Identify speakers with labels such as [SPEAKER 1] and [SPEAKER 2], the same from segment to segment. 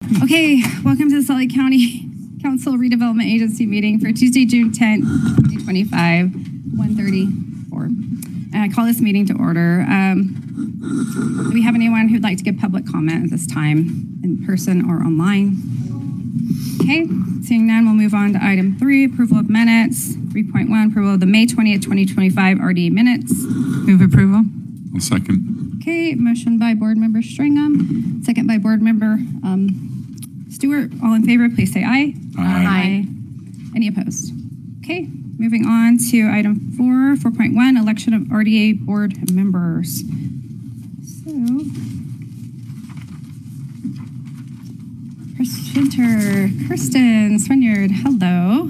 [SPEAKER 1] Okay, welcome to the Salt Lake County Council Redevelopment Agency meeting for Tuesday, June 10th, 2025, 1:34. And I call this meeting to order. Do we have anyone who'd like to give public comment at this time, in person or online? Okay, seeing none, we'll move on to item 3, approval of minutes. 3.1, approval of the May 20th, 2025 RDA minutes.
[SPEAKER 2] Move approval.
[SPEAKER 3] I'll second.
[SPEAKER 1] Okay, motion by Board Member Stringham, second by Board Member Stewart. All in favor, please say aye.
[SPEAKER 3] Aye.
[SPEAKER 1] Any opposed? Okay, moving on to item 4, 4.1, election of RDA board members. So, Kirsten Swinyard, hello.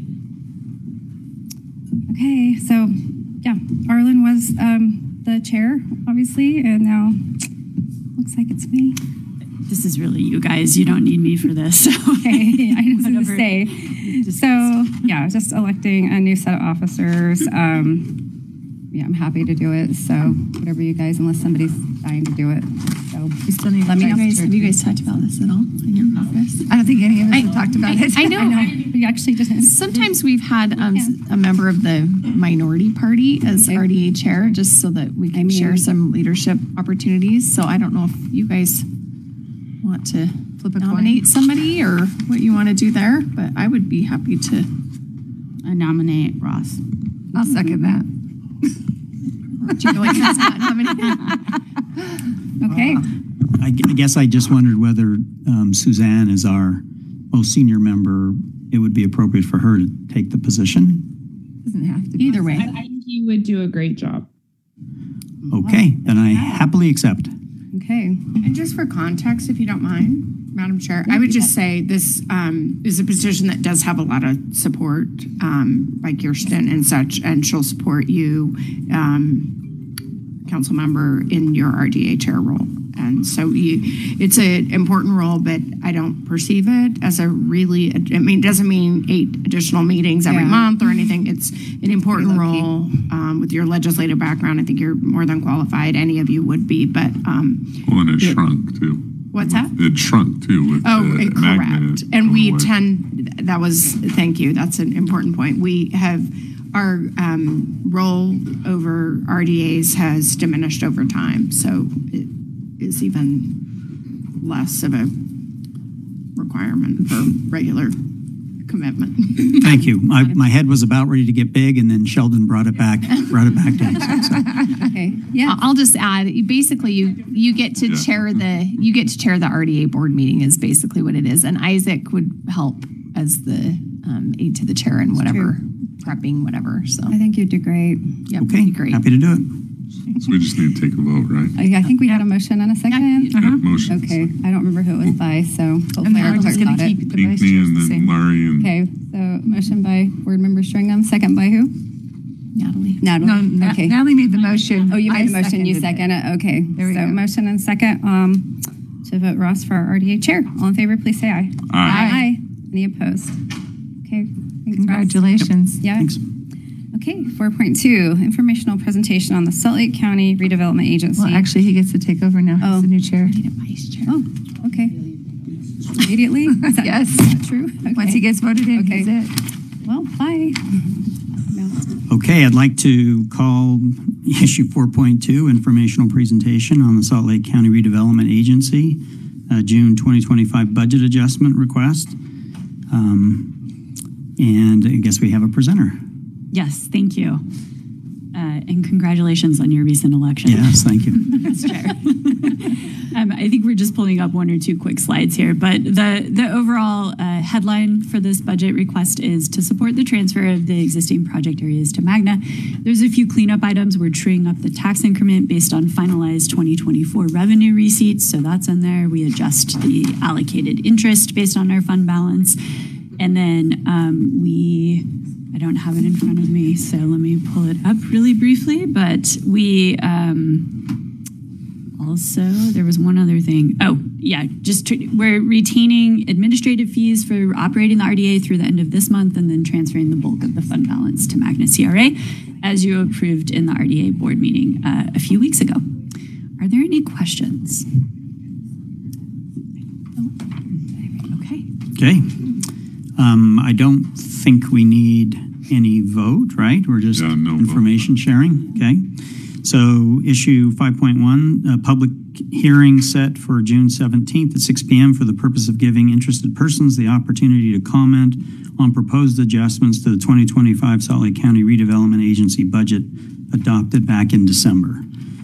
[SPEAKER 1] Okay, so yeah, Arlen was the chair, obviously, and now looks like it's me.
[SPEAKER 4] This is really you guys. You don't need me for this.
[SPEAKER 1] Okay, I just want to say. So, yeah, just electing a new set of officers. Yeah, I'm happy to do it. So, whatever you guys, unless somebody's dying to do it. So,
[SPEAKER 2] We still need
[SPEAKER 1] let me know.
[SPEAKER 4] Have you guys talked about this at all in your office?
[SPEAKER 2] I don't think any of us have talked about it.
[SPEAKER 4] I know.
[SPEAKER 1] We actually just
[SPEAKER 4] Sometimes we've had a member of the minority party as RDA chair, just so that we can share some leadership opportunities. So I don't know if you guys want to nominate somebody or what you want to do there, but I would be happy to
[SPEAKER 5] nominate Ross.
[SPEAKER 2] I'll second that.
[SPEAKER 4] Do you know what that's not nominated?
[SPEAKER 1] Okay.
[SPEAKER 6] I guess I just wondered whether Suzanne is our most senior member, it would be appropriate for her to take the position.
[SPEAKER 2] Doesn't have to be.
[SPEAKER 4] Either way.
[SPEAKER 7] I think you would do a great job.
[SPEAKER 6] Okay, then I happily accept.
[SPEAKER 1] Okay.
[SPEAKER 5] And just for context, if you don't mind, Madam Chair, I would just say this is a position that does have a lot of support by Kirsten and such, and she'll support you, council member, in your RDA chair role. And so it's an important role, but I don't perceive it as a really, it doesn't mean 8 additional meetings every month or anything. It's an important role with your legislative background. I think you're more than qualified. Any of you would be, but.
[SPEAKER 3] Well, and it shrunk too.
[SPEAKER 5] What's that?
[SPEAKER 3] It shrunk too with
[SPEAKER 5] correct.
[SPEAKER 3] Magnet.
[SPEAKER 5] And we thank you. That's an important point. We have, our role over RDAs has diminished over time. So it is even less of a requirement for regular commitment.
[SPEAKER 6] Thank you. My head was about ready to get big, and then Sheldon brought it back to me. So.
[SPEAKER 1] Okay. Yeah.
[SPEAKER 4] I'll just add, basically you get to chair the RDA board meeting is basically what it is, and Isaac would help as the aide to the chair and whatever prepping whatever. So
[SPEAKER 1] I think you'd do great.
[SPEAKER 4] Yep,
[SPEAKER 6] Okay,
[SPEAKER 4] great.
[SPEAKER 6] happy to do it.
[SPEAKER 3] So we just need to take a vote, right?
[SPEAKER 1] I think we had a motion and a second.
[SPEAKER 3] Motion.
[SPEAKER 1] Okay. I don't remember who it was by, so hopefully our clerk got it.
[SPEAKER 2] keep the vice
[SPEAKER 3] Pinckney
[SPEAKER 2] chairs
[SPEAKER 3] and
[SPEAKER 2] the
[SPEAKER 3] then
[SPEAKER 2] same.
[SPEAKER 3] Larry and
[SPEAKER 1] Okay. So motion by Board Member Stringham, second by who?
[SPEAKER 4] Natalie.
[SPEAKER 1] Natalie.
[SPEAKER 2] No,
[SPEAKER 1] Okay.
[SPEAKER 2] Natalie made the motion.
[SPEAKER 1] Oh, you made the
[SPEAKER 2] I
[SPEAKER 1] motion, you
[SPEAKER 2] seconded
[SPEAKER 1] second it. Okay.
[SPEAKER 2] There we
[SPEAKER 1] So
[SPEAKER 2] go.
[SPEAKER 1] motion and second to vote Ross for our RDA chair. All in favor, please say aye.
[SPEAKER 3] Aye.
[SPEAKER 1] Any opposed? Okay. Thanks, Ross.
[SPEAKER 2] Congratulations.
[SPEAKER 1] Yeah.
[SPEAKER 6] Thanks.
[SPEAKER 1] Okay. 4.2, informational presentation on the Salt Lake County Redevelopment Agency.
[SPEAKER 2] Well, actually, he gets to take over now.
[SPEAKER 1] Oh.
[SPEAKER 2] He's the new chair.
[SPEAKER 4] Need a vice chair.
[SPEAKER 1] Oh, okay. Immediately? Is that,
[SPEAKER 2] Yes.
[SPEAKER 1] is that true? Okay.
[SPEAKER 2] Once he gets voted in,
[SPEAKER 1] Okay.
[SPEAKER 2] he's it.
[SPEAKER 1] Well, bye.
[SPEAKER 6] Okay, I'd like to call issue 4.2, informational presentation on the Salt Lake County Redevelopment Agency, June 2025 budget adjustment request. And I guess we have a presenter.
[SPEAKER 4] Yes, thank you. And congratulations on your recent election.
[SPEAKER 6] Yes, thank you.
[SPEAKER 4] Yes, Chair. I think we're just pulling up 1 or 2 quick slides here, but the overall headline for this budget request is to support the transfer of the existing project areas to Magna. There's a few cleanup items. We're truing up the tax increment based on finalized 2024 revenue receipts, so that's in there. We adjust the allocated interest based on our fund balance. And then I don't have it in front of me, so let me pull it up really briefly, but we also, there was one other thing. Oh, yeah, we're retaining administrative fees for operating the RDA through the end of this month and then transferring the bulk of the fund balance to Magna CRA, as you approved in the RDA board meeting a few weeks ago. Are there any questions? Okay.
[SPEAKER 6] Okay. I don't think we need any vote, right? We're just
[SPEAKER 3] Yeah, no vote.
[SPEAKER 6] information sharing. Okay. So issue 5.1, a public hearing set for June 17th at 6 p.m. for the purpose of giving interested persons the opportunity to comment on proposed adjustments to the 2025 Salt Lake County Redevelopment Agency budget adopted back in December.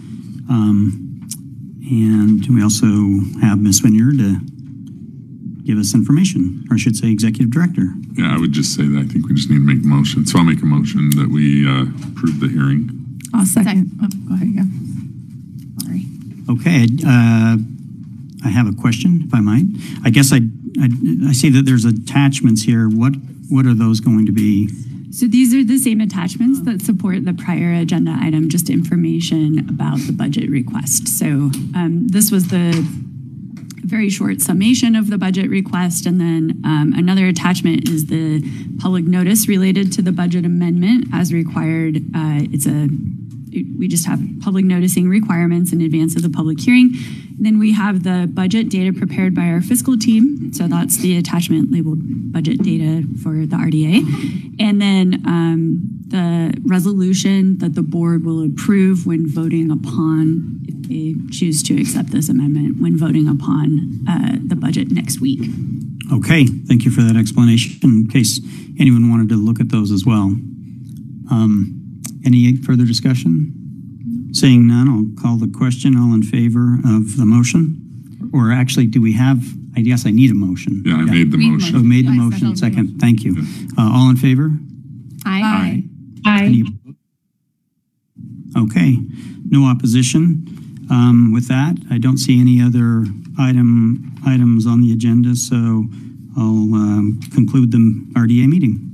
[SPEAKER 6] And we also have Ms. Vineyard to give us information, or I should say Executive Director.
[SPEAKER 3] Yeah, I would just say that I think we just need to make a motion. So I'll make a motion that we approve the hearing.
[SPEAKER 2] I'll second. Oh, go ahead, yeah.
[SPEAKER 5] Sorry.
[SPEAKER 6] Okay, I have a question, if I might. I guess I see that there's attachments here. What are those going to be?
[SPEAKER 4] So these are the same attachments that support the prior agenda item, just information about the budget request. So this was the very short summation of the budget request. And then another attachment is the public notice related to the budget amendment as required. We just have public noticing requirements in advance of the public hearing. And then we have the budget data prepared by our fiscal team. So that's the attachment labeled budget data for the RDA. And then the resolution that the board will approve when voting upon, if they choose to accept this amendment, when voting upon the budget next week.
[SPEAKER 6] Okay, thank you for that explanation, in case anyone wanted to look at those as well. Any further discussion? Seeing none, I'll call the question. All in favor of the motion? Or actually, do we have, I guess I need a motion.
[SPEAKER 3] Yeah, I made the motion.
[SPEAKER 6] Oh, made the motion, second. Thank you. All in favor?
[SPEAKER 5] Aye.
[SPEAKER 6] Any- Okay, no opposition. With that, I don't see any other items on the agenda, so I'll conclude the RDA meeting.